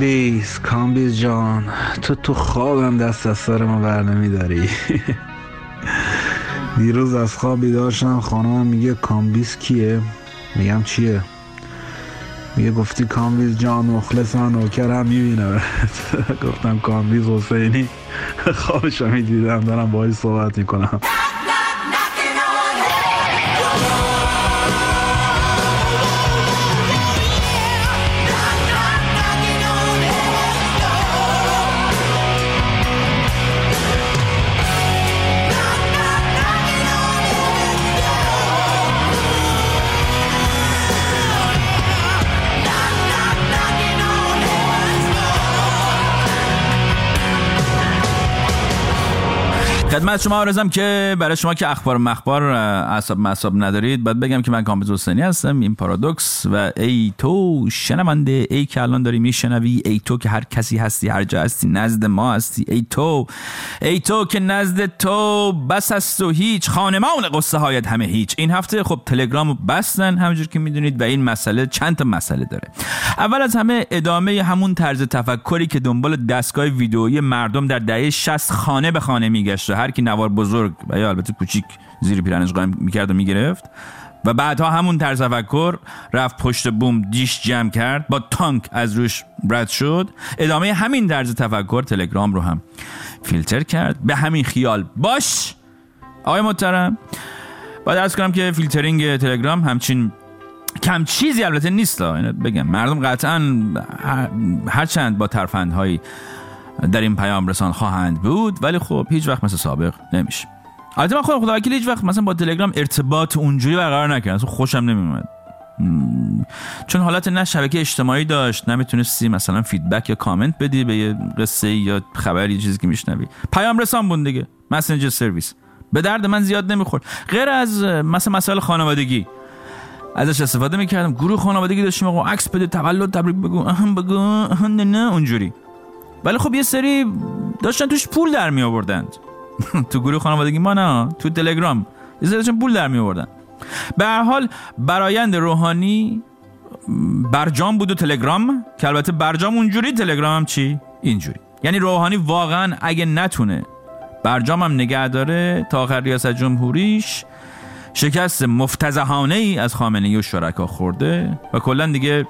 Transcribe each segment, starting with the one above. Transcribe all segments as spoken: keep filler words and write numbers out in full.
کامبیز کامبیز جان، تو تو خوابم دست از سر ما بر نمیداری. دیروز از خواب بیدار شدم، خانمم میگه کامبیز کیه؟ میگم چیه؟ میگه گفتی کامبیز جان مخلصم نوکرم میبینه. گفتم کامبیز حسینی. خوابشو میدیدم دارم باهاش صحبت میکنم. خدمت شما عرضم که برای شما که اخبار مخبار اعصاب معصاب ندارید، باید بگم که من کامبیز حسینی هستم، این پارادوکس. و ای تو شنونده، ای که الان داری میشنوی، ای تو که هر کسی هستی، هر جا هستی، نزد ما هستی، ای تو ای تو که نزد تو بس است و هیچ، خانمان قصه هایت همه هیچ. این هفته خب تلگرامو بستن همونجور که میدونید و این مسئله چند تا مسئله داره. اول از همه ادامه همون طرز تفکری که دنبال دستگاه ویدئویی مردم در دهه شصت خانه به خانه میگشت، هر کی نوار بزرگ و یا البته کوچیک زیر پیرنش قایم میکرد و میگرفت و بعدها همون طرز تفکر رفت پشت بوم دیش جمع کرد، با تانک از روش رد شد. ادامه همین طرز تفکر تلگرام رو هم فیلتر کرد به همین خیال. باش آقای محترم، باید عرض کنم که فیلترینگ تلگرام همچین کم چیزی البته نیست. اینو بگم مردم قطعاً هرچند با ترفندهایی در این پیام رسان خواهند بود، ولی خب هیچ وقت مثل سابق نمیشه. البته من خودم خدا وکیل هیچ وقت مثلا با تلگرام ارتباط اونجوری برقرار نکردم، اصلا خوشم نمیومد، چون حالت نه شبکه اجتماعی داشت، نمیتونستی مثلا فیدبک یا کامنت بدی به یه قصه یا خبری چیزی که میشنوی. پیام رسان بود دیگه، مسنجر سرویس، به درد من زیاد نمیخورد. غیر از مثلا مسائل خانوادگی ازش استفاده میکردم. گروه خانوادگی داشتیم، آقا عکس بده، تولد تبریک بگو، اهم بگو، اهم نه اونجوری. ولی خب یه سری داشتن توش پول در می آوردند. تو گروه خانوادگی ما نه، تو تلگرام یه سری داشتن پول در می آوردن. به هر حال برآیند روحانی برجام بود و تلگرام، که البته برجام اونجوری، تلگرام هم چی؟ اینجوری. یعنی روحانی واقعا اگه نتونه برجام هم نگه داره تا آخر ریاست جمهوریش، شکست مفتضحانه ای از خامنه‌ای و شرکا خورده و کلا دیگه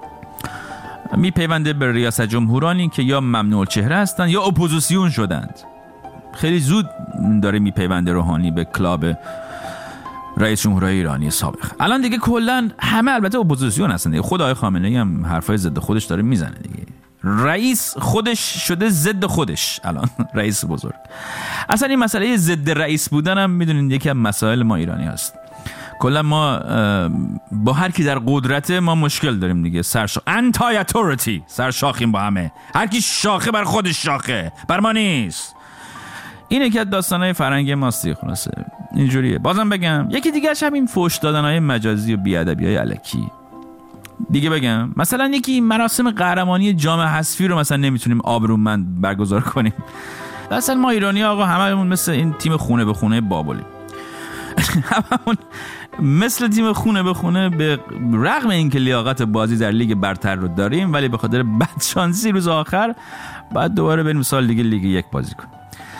میپیونده به ریاست جمهورانی که یا ممنوع الچهره هستن یا اپوزیسیون شدند. خیلی زود داره میپیونده روحانی به کلاب رئیس جمهورهای ایرانی سابق. الان دیگه کلا همه البته اپوزیسیون هستن دیگه. خود آقای خامنه‌ای هم حرفای ضد خودش داره میزنه دیگه. رئیس خودش شده ضد خودش الان. رئیس بزرگ. اصلا این مسئله ضد رئیس بودن هم میدونید یکی از مسائل ما ایرانی هست. کلا ما با هر کی در قدرت ما مشکل داریم دیگه. سرشا انتای اتوریتی، سرشاخیم با همه. هر کی شاخه بر خودش شاخه، بر ما نیست. اینه که داستانای فرنگی ماست خلاصه. اینجوریه. بازم بگم یکی دیگه اش همین فوش دادنای مجازی و بی‌ادبیای الکی. دیگه بگم مثلا یکی مراسم قهرمانی جام حذفی رو مثلا نمیتونیم آبرومند برگزار کنیم. اصلا ما ایرانی آقا هممون مثل این تیم خونه به خونه بابلی. هممون مثل تیم خونه به خونه، به رغم اینکه لیاقت بازی در لیگ برتر رو داریم، ولی به خاطر بدشانسی روز آخر بعد دوباره بریم سال دیگه لیگ یک بازی کنیم.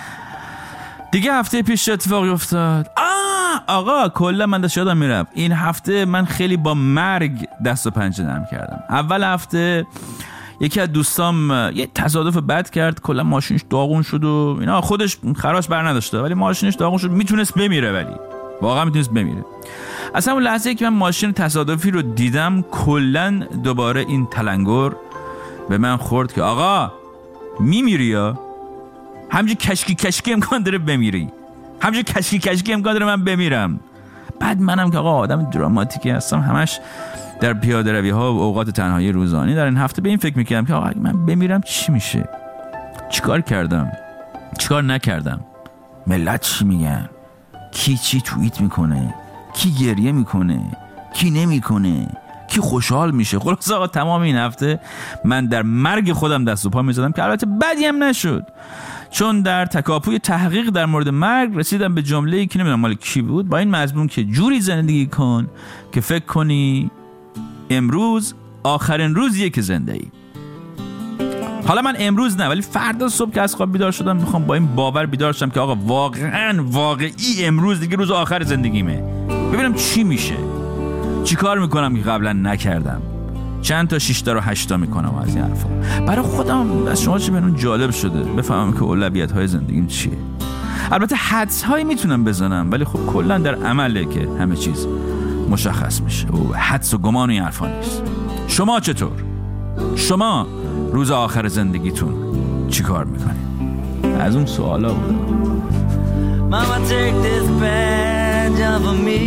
دیگه هفته پیش اتفاقی افتاد. آه آقا کلا من داشت یادم میرفت این هفته من خیلی با مرگ دست و پنجه نرم کردم. اول هفته یکی از دوستام یه تصادف بد کرد، کلا ماشینش داغون شد و اینا. خودش خراش بر نداشته ولی ماشینش داغون شد، میتونست بمیره، ولی واقعا میتونست بمیره. اصلا اون لحظه که من ماشین تصادفی رو دیدم کلا دوباره این تلنگر به من خورد که آقا میمیری یا همینجوری کشکی کشکی امکان داره بمیری، همینجوری کشکی کشکی امکان داره من بمیرم. بعد منم که آقا آدم دراماتیکی هستم، همش در پیاده روی ها و اوقات تنهایی روزانه در این هفته به این فکر میکردم که آقا اگه من بمیرم چی میشه، چیکار کردم چیکار نکردم، ملت چی میگن، کی چی توییت میکنه، کی گریه میکنه، کی نمیکنه، کی خوشحال میشه. خلاص آقا تمام این هفته من در مرگ خودم دست و پا میزدم که البته بدی هم نشد، چون در تکاپوی تحقیق در مورد مرگ رسیدم به جمله‌ای که نمیدونم مال کی بود، با این مضمون که جوری زندگی کن که فکر کنی امروز آخرین روزیه که زنده ای. حالا من امروز نه، ولی فردا صبح که از خواب بیدار شدم میخوام با این باور بیدار شم که آقا واقعا واقعی امروز دیگه روز آخر زندگیمه، ببینم چی میشه، چی کار میکنم که قبلا نکردم، چند تا شش تا رو هشت تا میکنم از این حرفا. برای خودم از شما چه برون جالب شده بفهمم که اولویت های زندگیم چیه. البته حدس هایی میتونم بزنم، ولی خب کلا در عمله که همه چیز مشخص میشه و حدس و گمان و این حرفا نیست. شما چطور؟ شما روز آخر زندگیتون چی کار میکنید؟ از اون سوالا بود. Mama, take this badge off of me.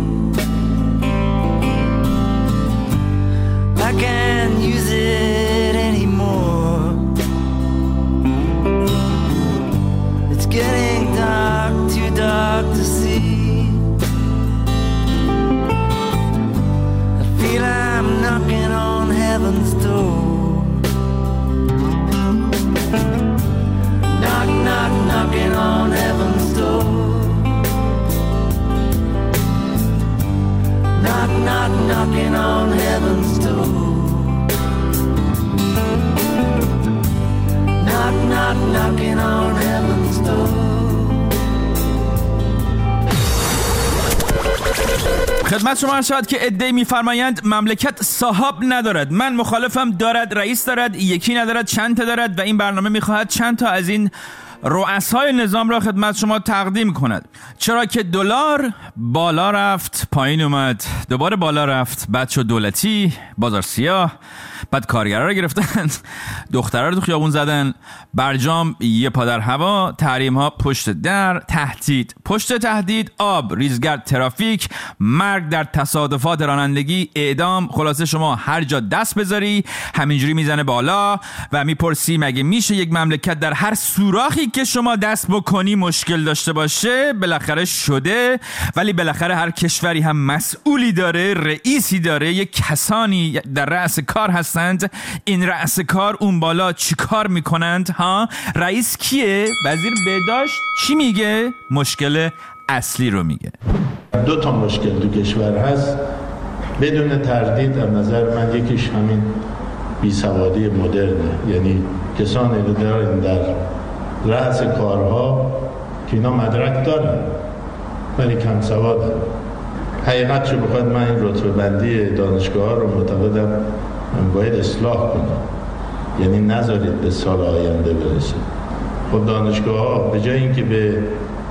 I can't use it anymore. It's getting dark, too dark to see. I feel I'm knocking on heaven's door. Knock, knock, knocking on heaven's door. Knock, knock, knocking on heaven's door. Knock, knock, knocking on heaven's door. خدمت شما عرض شود که عده‌ای می‌فرمایند مملکت صاحب ندارد. من مخالفم، دارد، رئیس دارد، یکی ندارد، چند تا دارد و این برنامه می‌خواهد چند تا از این رؤسای نظام را خدمت شما تقدیم کند. چرا که دلار بالا رفت، پایین اومد، دوباره بالا رفت، بعد شد دولتی، بازار سیاه، بعد کارگرها رو گرفتن، دخترها رو تو خیابون زدن، برجام یه پا در هوا، تحریم ها پشت در، تهدید پشت تهدید، آب، ریزگرد، ترافیک، مرگ در تصادفات رانندگی، اعدام. خلاصه شما هر جا دست بذاری همینجوری میزنه بالا و میپرسی مگه میشه یک مملکت در هر سوراخی که شما دست بکنی مشکل داشته باشه؟ بالاخره شده. ولی بالاخره هر کشوری هم مسئولی داره، رئیسی داره، یک کسانی در رأس کار هستند. این رأس کار اون بالا چی کار میکنند؟ ها، رئیس کیه؟ وزیر بهداشت چی میگه؟ مشکل اصلی رو میگه. دو تا مشکل تو کشور هست بدون تردید. از نظر من یکیش همین بیسوادی مدرنه، یعنی کسانی رو دارن در رأس کارها که اینا مدرک دارن ولی کم سوادن. حقیقت چه بخواد من این رتبه بندی دانشگاه ها رو معتقدم باید اصلاح کنم، یعنی نذارید به سال آینده برسه. خب دانشگاه ها به جای اینکه به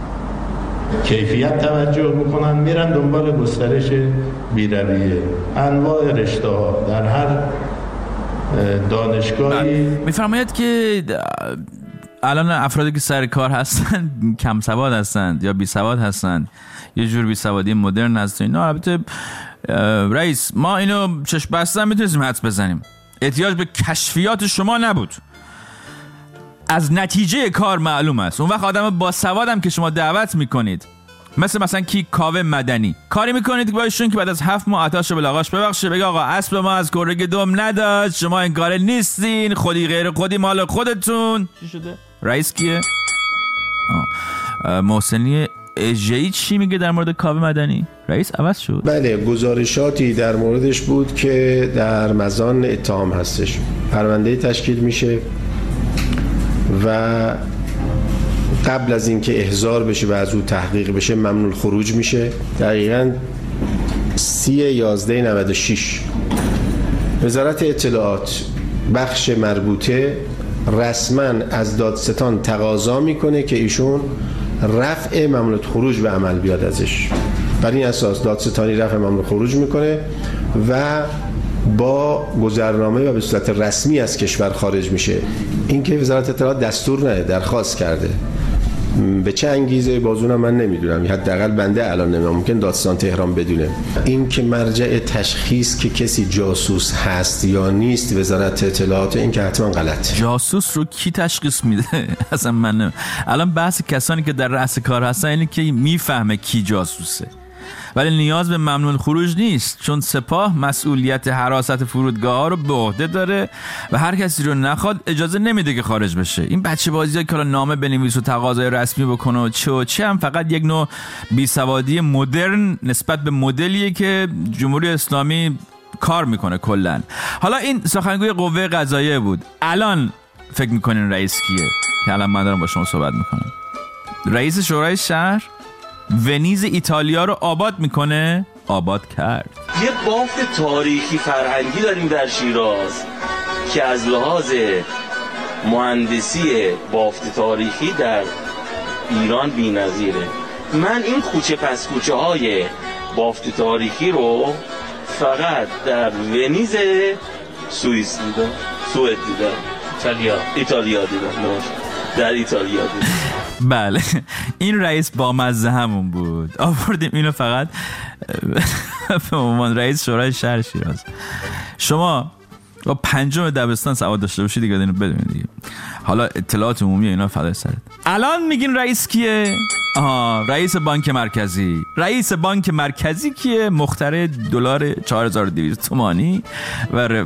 کیفیت توجه میکنن میرن دنبال گسترش بی‌رویه. انواع رشته ها در هر دانشگاهی. میفرماید که الان افرادی که سر کار هستن کم سواد هستند یا بی سواد هستند، یه جور بی سوادی مدرن هست. اینا البته رئیس ما اینو چشم بسته میتونیم حدس بزنیم، احتیاج به کشفیات شما نبود، از نتیجه کار معلوم است. اون وقت آدم با سوادم که شما دعوت میکنید، مثل مثلا کی کاوه مدنی، کاری میکنید که بایشون که بعد از هفت ماه آتش به لاغاش ببخشه بگه آقا اسب ما از کرگ دم نداشت، شما این کاره نیستین، خودی غیر خودی مال خودتون. چی شده؟ رئیس کیه؟ محسنی اجهی چی میگه در مورد کاوه مدنی؟ رئیس عوض شد؟ بله، گزارشاتی در موردش بود که در مزان اتهام هستش. پرونده تشکیل میشه و قبل از اینکه احضار بشه و از او تحقیق بشه ممنوع الخروج میشه. دقیقاً سی یازده نود و شش وزارت اطلاعات بخش مربوطه رسما از دادستان تقاضا میکنه که ایشون رفع ممنوع الخروج به عمل بیاد ازش. بر این اساس دادستانی رفع ممنوع الخروج میکنه و با گذرنامه و به صورت رسمی از کشور خارج میشه. این که وزارت اطلاعات دستور نده، درخواست کرده. به چه انگیزه بازونم من نمیدونم، حداقل بنده الان نمیدونم، ممکن دادستان تهران بدونه. این که مرجع تشخیص که کسی جاسوس هست یا نیست وزارت اطلاعات، این که حتما غلط. جاسوس رو کی تشخیص میده؟ اصلا من نمیم. الان بحث کسانی که در رأس کار هستن اینه که میفهمه کی جاسوسه، ولی نیاز به ممنوع خروج نیست، چون سپاه مسئولیت حراست فرودگاه ها رو به عهده داره و هر کسی رو نخواد اجازه نمیده که خارج بشه. این بچه بازی‌ها که نامه بنویس و تقاضای رسمی بکنه و چه و چه هم فقط یک نوع بیسوادی مدرن نسبت به مدلیه که جمهوری اسلامی کار میکنه کلن. حالا این سخنگوی قوه قضاییه بود. الان فکر میکنین رئیس کیه که الان من دارم با شما صحبت میکنم؟ رئیس شورای شهر ونیز ایتالیا رو آباد میکنه؟ آباد کرد. یه بافت تاریخی فرهنگی داریم در شیراز که از لحاظ مهندسی بافت تاریخی در ایران بی‌نظیره. من این کوچه پس کوچه های بافت تاریخی رو فقط در ونیز سوئیس دیدم، سوئد دیدم، ایتالیا ایتالیا دیدم، در ایتالیا دیدم. بله این رئیس با مزه همون بود، آوردیم اینو فقط به عنوان رئیس شورای شهر شیراز. شما با پنجم دبستان سواد داشته باشید دیگه اینو بدونید دیگه. حالا اطلاعات عمومی اینا فدای سرت. الان میگین رئیس کیه؟ آها رئیس بانک مرکزی. رئیس بانک مرکزی کیه؟ مخترع دلار چهار هزار و دویست تومانی و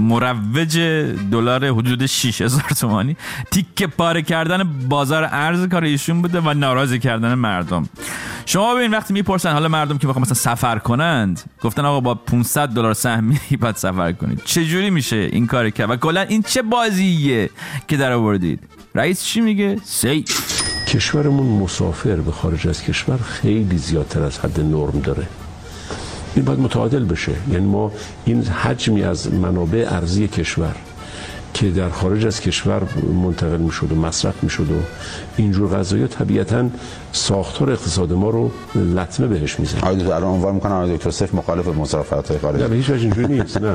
مروج دلار حدود شش هزار تومانی. تیکه پاره کردن بازار ارز کار ایشون بوده و ناراضی کردن مردم. شما ببین وقتی میپرسن حالا مردم که میخوان مثلا سفر کنند، گفتن آقا با پانصد دلار سهمی باید سفر کنید. چه جوری میشه این کار کرد؟ و کلا این چه بازیه که در آوردید؟ رئیس چی میگه؟ سیف. کشورمون مسافر به خارج از کشور خیلی زیادتر از حد نرم داره. این باید متعادل بشه. یعنی ما این حجمی از منابع ارزی کشور که در خارج از کشور منتقل میشد و مصرف میشد و اینجور قضایا طبیعتاً ساختار اقتصاد ما رو لطمه بهش میزنه. آقای دکتر الان عنوان میکنن آقای دکتر سیف مخالف مسافرت های خارجی. نه به هیچ وجه اینجوری نیست. نه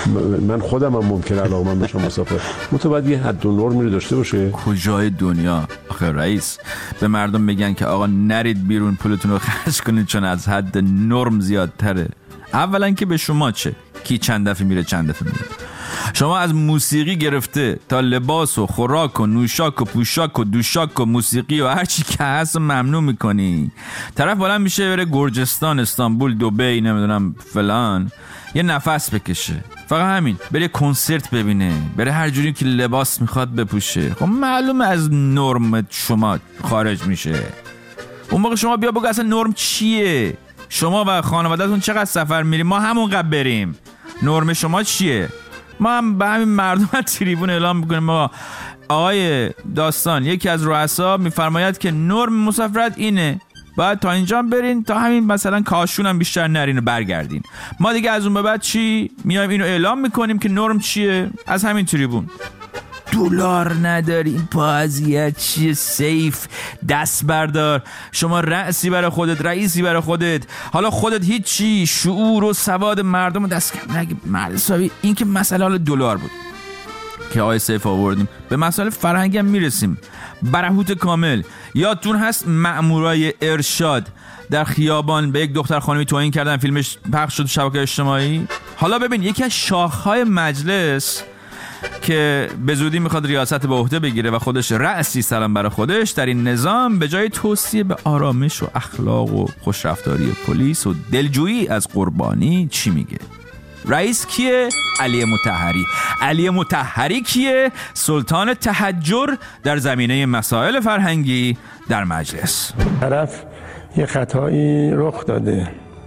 من خودم هم ممکنه علاقه‌مند بشم مسافر. متوجه یه حد و نرمی داشته باشه. کجای دنیا آخه رئیس به مردم میگن که آقا نرید بیرون پولتون رو خرج کنید چون از حد نرم زیادتره؟ اولا که به شما چه؟ کی چند دفعه میره چند دفعه میره؟ شما از موسیقی گرفته تا لباس و خوراک و نوشاک و پوشاک و دوشاک و موسیقی و هر چی که هست ممنوع میکنی. طرف بلند میشه بره گرجستان، استانبول، دبی، نمیدونم فلان، یه نفس بکشه، فقط همین، بره کنسرت ببینه، بره هر جوری که لباس میخواد بپوشه. خب معلومه از نرم شما خارج میشه. اون موقع شما بیا بگو اصلا نرم چیه؟ شما و خانواده‌تون چقدر سفر میریم؟ ما همون قبل بریم. نرم شما چیه؟ ما هم به همین مردم از تریبون اعلام میکنیم ما آقای داستان یکی از رؤسا میفرماید که نرم مسافرت اینه، باید تا اینجا برین، تا همین مثلا کاشون هم بیشتر نرین و برگردین. ما دیگه از اون به بعد چی میایم اینو اعلام میکنیم که نرم چیه از همین تریبون. دلار نداری بازیت چیه؟ سیف دست بردار. شما رئیسی برای خودت، رئیسی برای خودت، حالا خودت هیچی، شعور و سواد مردم رو دست کم نگی. مرد حسابی این که مسئله حالا دلار بود که آقای سیف آوردیم، به مسئله فرهنگی هم میرسیم. برهوت کامل. یادتون هست مأمورای ارشاد در خیابان به یک دختر خانمی توهین کردن، فیلمش پخش شد شبکه اجتماعی. حالا ببین یکی از شاخهای مجلس که به زودی میخواد ریاست به عهده بگیره و خودش رئیسی سلام برای خودش در این نظام، به جای توصیه به آرامش و اخلاق و خوشرفتاری پلیس و دلجویی از قربانی چی میگه؟ رئیس کیه؟ علی مطهری. علی مطهری کیه؟ سلطان تحجر در زمینه مسائل فرهنگی در مجلس. طرف یه خطایی رخ داده.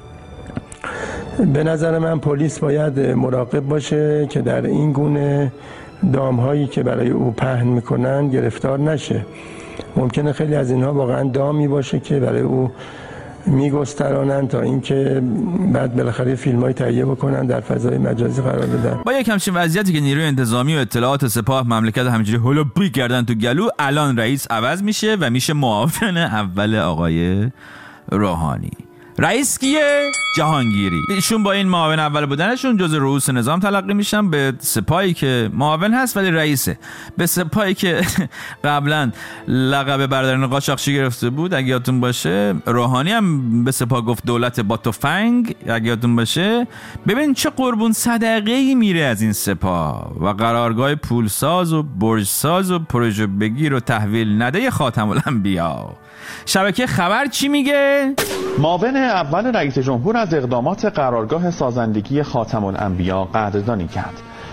به نظر من پلیس باید مراقب باشه که در این گونه دام‌هایی که برای او پهن میکنن گرفتار نشه. ممکنه خیلی از اینها واقعا دامی باشه که برای او میگسترانن تا اینکه بعد بالاخره فیلمای تهیه بکنن در فضای مجازی قرار بدن. با یک همچین وضعیتی که نیروی انتظامی و اطلاعات سپاه مملکت همینجوری هولو بی کردن تو گلو، الان رئیس عوض میشه و میشه معاون اول آقای روحانی. رئیس کیه؟ جهانگیری. ایشون با این معاون اول بودنشون جز رؤوس نظام تلقی میشن به سپاهی که معاون هست ولی رئیسه. به سپاهی که قبلا لقب برادران قاچاقچی گرفته بود اگه یادتون باشه. روحانی هم به سپاه گفت دولت با تفنگ اگه یادتون باشه. ببین چه قربون صدقه‌ای میره از این سپاه و قرارگاه پولساز و برجساز و پروژه بگیر و تحویل نده خاتم الانبیا. شبکه خبر چی میگه؟ معاون اول رئیس جمهور از اقدامات قرارگاه سازندگی خاتم الانبیا قدردانی کرد.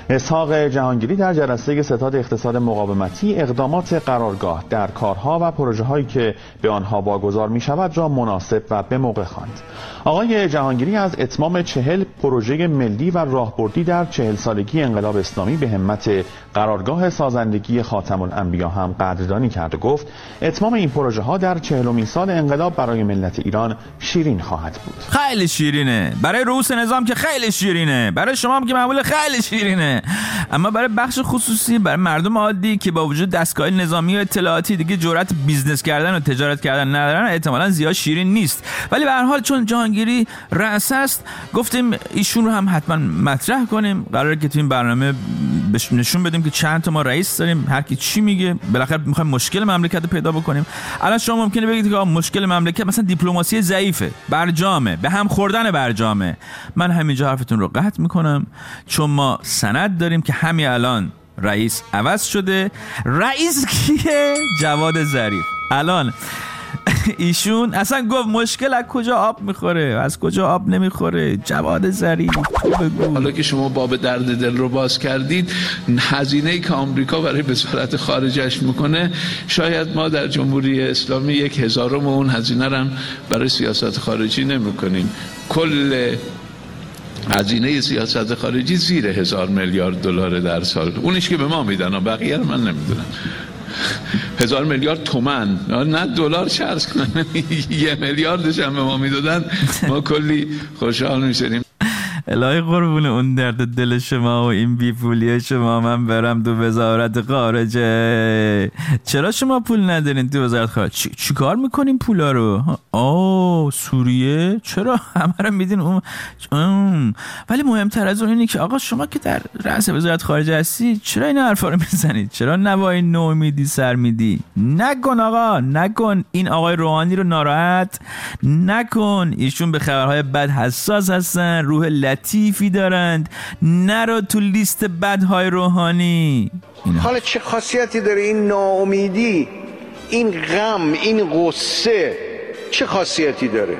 اسحاق جهانگیری در جلسه ستاد اقتصاد مقاومتی اقدامات قرارگاه در کارها و پروژه هایی که به آنها واگذار می شود را مناسب و به موقع خواند. آقای جهانگیری از اتمام چهل پروژه ملی و راهبردی در چهل سالگی انقلاب اسلامی به همت قرارگاه سازندگی خاتم الانبیا هم قدردانی کرد و گفت اتمام این پروژه ها در چهلمین سال انقلاب برای ملت ایران شیرین خواهد بود. خیلی شیرینه، برای رؤوس نظام که خیلی شیرینه، برای شما هم که معمول خیلی شیرینه، اما برای بخش خصوصی، برای مردم عادی که با وجود دستگاه نظامی و اطلاعاتی دیگه جرأت بیزنس کردن و تجارت کردن ندارن احتمالاً زیاد شیرین نیست. ولی به هر حال چون جهانگیری رئیس است گفتیم ایشون رو هم حتما مطرح کنیم. قراره که تو این برنامه نشون بدیم که چند تا ما رئیس داریم، هر کی چی میگه، بالاخره میخوایم مشکل مملکت رو پیدا بکنیم. الان شما ممکنه بگید که مشکل مملکت مثلا دیپلماسی ضعیفه، برجامه، به هم خوردن برجامه. من همینجا حرفتون رو قطع میکنم چون ما سند داریم که همین الان رئیس عوض شده. رئیس کیه؟ جواد ظریف. الان ایشون اصلا گفت مشکل از کجا آب میخوره، از کجا آب نمیخوره. جواد ظریف حالا که شما باب درد دل رو باز کردید، هزینه‌ای که آمریکا برای وزارت خارجش میکنه شاید ما در جمهوری اسلامی یک هزارم اون هزینه رو برای سیاست خارجی نمیکنیم. کل هزینه سیاست خارجی زیر هزار میلیارد دلار در سال، اونیش که به ما میدن، بقیه رو من نمیدونم. هزار میلیارد تومن، نه دلار چرز کنن، یه میلیاردش هم به ما میدادن ما کلی خوشحال میشدیم. الهی قربون اون درد دل شما و این بیپولی شما من برم تو وزارت خارجه. چرا شما پول ندارین تو وزارت خارجه؟ چی, چی کار میکنین پولا رو؟ آه سوریه؟ چرا همه رو میدین اون؟ ام. ولی مهمتر از اون اینه که آقا شما که در رأس وزارت خارجه هستی چرا این حرفا رو میزنید؟ چرا نوای نو میدی سر میدی؟ نکن آقا، نکن. این آقای روحانی رو ناراحت نکن. ایشون به خبرهای بد حساس هستن، روح لطیفی دارند. نرو تو لیست بدهای روحانی. حالا چه خاصیتی داره این ناامیدی، این غم، این غصه چه خاصیتی داره؟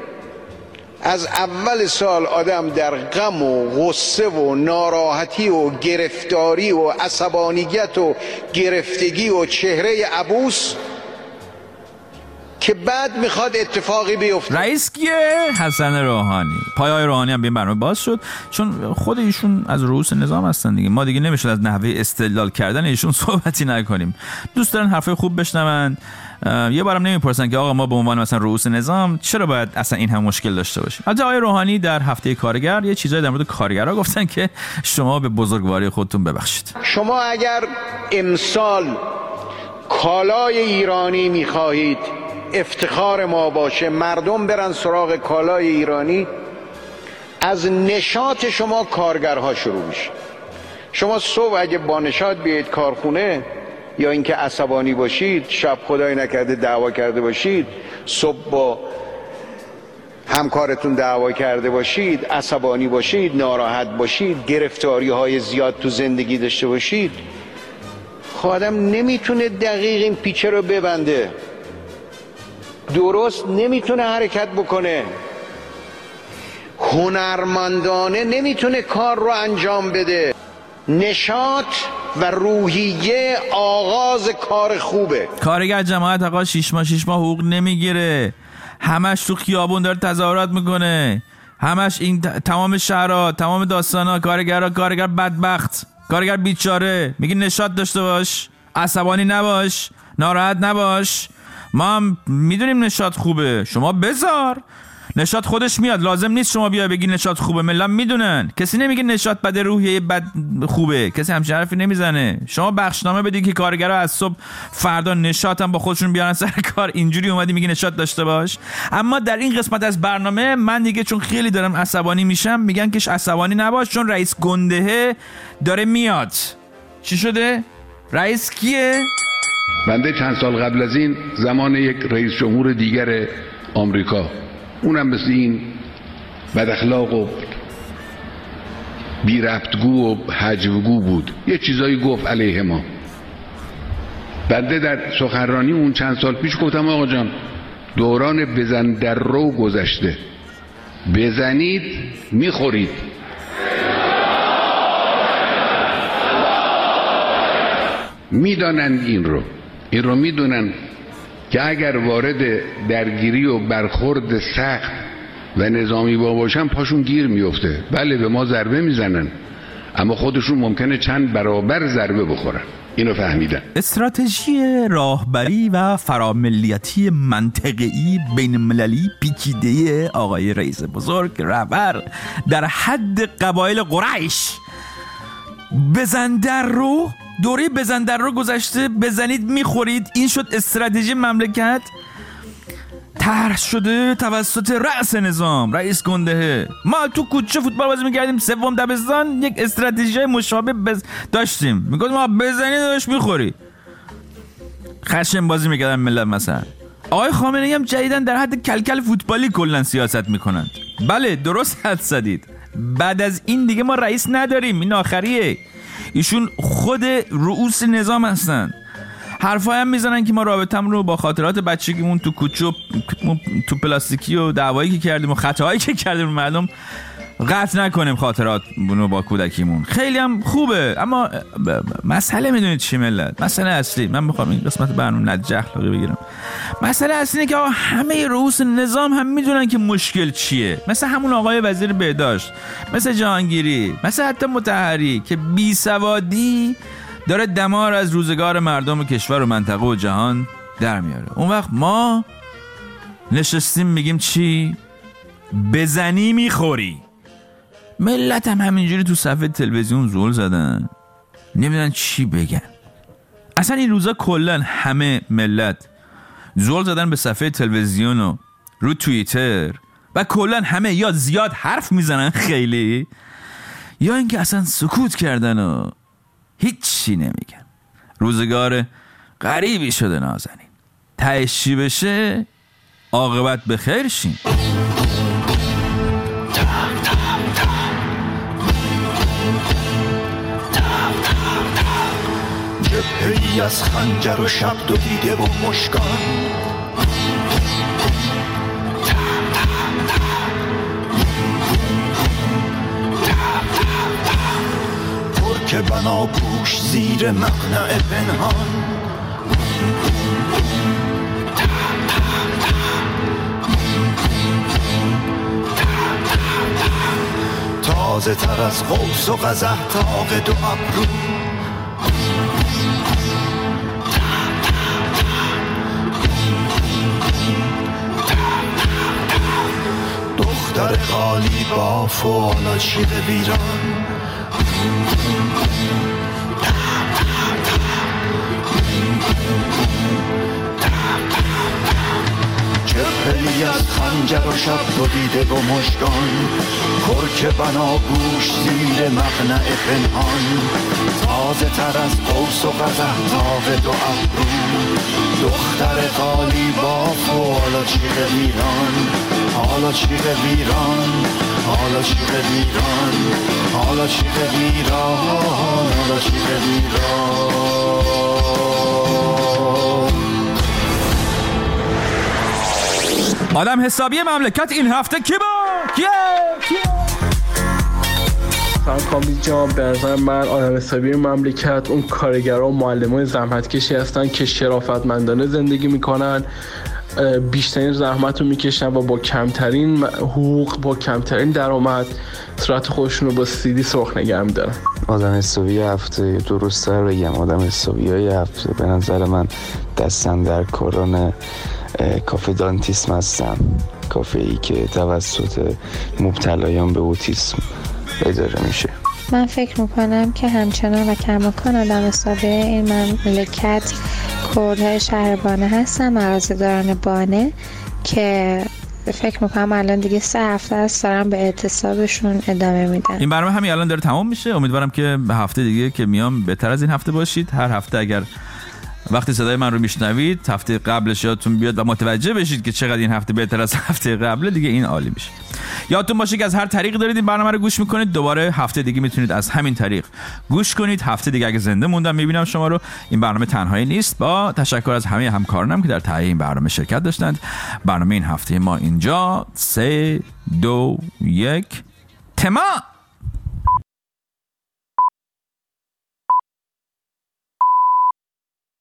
از اول سال آدم در غم و غصه و ناراحتی و گرفتاری و عصبانیت و گرفتگی و چهره عبوس که بعد میخواد اتفاقی بیفته. رئیس کیه؟ حسن روحانی. پایه‌های روحانی هم به این برنامه باز شد چون خود ایشون از رؤوس نظام هستن دیگه. ما دیگه نمیشه از نحوه استدلال کردن ایشون صحبتی نکنیم. دوست دارن حرفای خوب بشنون، یه بارم نمیپرسن که آقا ما به عنوان مثلا رؤوس نظام چرا باید اصلا این هم مشکل داشته باشیم. البته آقای روحانی در هفته کارگر یه چیزایی در مورد کارگرها گفتن که شما به بزرگواری خودتون ببخشید. شما اگر امسال کالای ایرانی میخواهید افتخار ما باشه، مردم برن سراغ کالای ایرانی، از نشاط شما کارگرها شروع میشه. شما صبح اگه با نشاط بیایید کارخونه یا اینکه عصبانی باشید، شب خدای نکرده دعوا کرده باشید، صبح با همکارتون دعوا کرده باشید، عصبانی باشید، ناراحت باشید، گرفتاری های زیاد تو زندگی داشته باشید، خب آدم نمیتونه دقیق این پیچه رو ببنده، درست نمیتونه حرکت بکنه، هنرمندانه نمیتونه کار رو انجام بده. نشاط و روحیه آغاز کار خوبه. کارگر جماعت آقا شیش ماه شیش ماه حقوق نمیگیره، همش تو خیابون داره تظاهرات میکنه، همش این تمام شهرها، تمام داستانا، کارگرها، کارگر بدبخت، کارگر بیچاره. میگی نشاط داشته باش، عصبانی نباش، ناراحت نباش. ما هم میدونیم نشاط خوبه، شما بذار نشاط خودش میاد، لازم نیست شما بیا بگی نشاط خوبه. ملت میدونن، کسی نمیگه نشاط بده، روحیه بد خوبه، کسی همچین حرفی نمیزنه. شما بخشنامه بدی که کارگرها از صبح فردا نشاط هم با خودشون بیارن سر کار، اینجوری اومدی میگی نشاط داشته باش. اما در این قسمت از برنامه من دیگه چون خیلی دارم عصبانی میشم، میگن که عصبانی نباش چون رئیس گندهه داره میاد. چی شده؟ رئیس کیه؟ بنده چند سال قبل از این زمان یک رئیس جمهور دیگر آمریکا، اونم مثل این بد اخلاق و بی ربطگو و حجوگو بود، یه چیزایی گفت علیه ما. بنده در سخنرانی اون چند سال پیش گفتم آقا جان دوران بزن در رو گذشته، بزنید میخورید. میدانند این رو این رو میدونن که اگر وارد درگیری و برخورد سخت و نظامی با باشن پاشون گیر میفته. بله به ما ضربه میزنن اما خودشون ممکنه چند برابر ضربه بخورن. اینو فهمیدن. استراتژی راهبری و فراملیتی منطقه‌ای بین المللی پیچیده آقای رئیس بزرگ رهبر در حد قبایل قریش. بزن در رو دوره بزن در رو گذشته، بزنید میخورید. این شد استراتژی مملکت، طرح شده توسط رأس نظام، رئیس گندهه. ما تو کوچه فوتبال بازی میکردیم سوم دبستان، یک استراتژی مشابه بز... داشتیم. میگفتیم ما بزنید داشت میخوری. خشم بازی میکردن ملت. مثلا آقای خامنه‌ای هم جدیدن در حد کلکل فوتبالی کلا سیاست میکنند. بله درست حد زدید. بعد از این دیگه ما رئیس نداریم، این آخریه. ایشون خود رؤوس نظام هستن. حرفایی هم میزنن که ما رابطمون رو با خاطرات بچگیمون تو کوچه و تو پلاستیکی و دعوایی که کردیم و خطاهایی که کردیم مردم قطع نکنیم خاطراتمون رو با کودکیمون. خیلی هم خوبه، اما مسئله میدونید چی ملت؟ مسئله اصلی، من میخوام این قسمت برنامه نتیجه اخلاقی بگیرم. مسئله اصلی اینه که آقا همه رؤوس نظام هم میدونن که مشکل چیه. مثل همون آقای وزیر بهداشت، مثل جهانگیری، مثل حتی مطهری که بی سوادی داره دمار از روزگار مردم و کشور و منطقه و جهان در میاره. اون وقت ما نشستیم میگیم چی؟ بزنی میخوری. ملت هم همینجوری تو صفحه تلویزیون زول زدن، نمیدونن چی بگن. اصلا این روزا کلن همه ملت زول زدن به صفحه تلویزیون و رو توییتر و کلن همه یا زیاد حرف میزنن خیلی، یا اینکه اصلا سکوت کردن و هیچی نمیگن. روزگار غریبی شده نازنین. تهش چی بشه؟ عاقبت به خیر شین. جبهه‌ای از خنجر و شب دو دیده و مشکان، ترک بناگوش زیر مقنع پنهان، تازه تر از قوس و قزح تاق دو ابرو، دختر خالی باف و حالا شیق ویران، جبهه‌ای از خنجر و شب دو دیده و مژگان، کرک بناگوش زیر مقنع پنهان، تازه تر از قوس و قزح تاق دو ابرو، دختر خالی باف و حالا چیق ویران، حالا چیق ویران، حالا چیق ویران، حالا چیق ویران، حالا چیق ویران. آدم حسابی مملکت این هفته کی با؟ کیه؟ کیه؟ سلام کامبیز جان. به نظر من آدم حسابی مملکت اون کارگرها و معلمای زحمتکشی هستن که شرافتمندانه زندگی میکنن، بیشترین زحمت رو میکشن و با کمترین حقوق، با کمترین درآمد صورت خودشون رو با سیدی سرخ نگه میدارن. آدم حسابی هفته، درست‌تر بگم آدم حسابی های هفته به نظر من دستن در کاران کافه دانتیسم هستم. کافه ای که توسط مبتلایان به اوتیسم اداره میشه. من فکر میکنم که همچنان و کماکان آدم حسابی این مملکت کردهای شهر بانه هستن، مرازداران بانه، که فکر میکنم الان دیگه سه هفته است دارن به اعتصابشون ادامه میدن. این برنامه همین الان داره تمام میشه. امیدوارم که به هفته دیگه که میام بهتر از این هفته باشید. هر هفته اگر وقتی صدای من رو میشنوید هفته قبلش یادتون بیاد و متوجه بشید که چقدر این هفته بهتر از هفته قبل، دیگه این عالی میشه. یادتون باشه که از هر طریقی دارید این برنامه رو گوش میکنید، دوباره هفته دیگه میتونید از همین طریق گوش کنید. هفته دیگه اگه زنده موندم میبینم شما رو. این برنامه تنهایی نیست، با تشکر از همه همکارانم که در تهیه این برنامه شرکت داشتند. برنامه این هفته ما اینجا. سه دو یک تمام.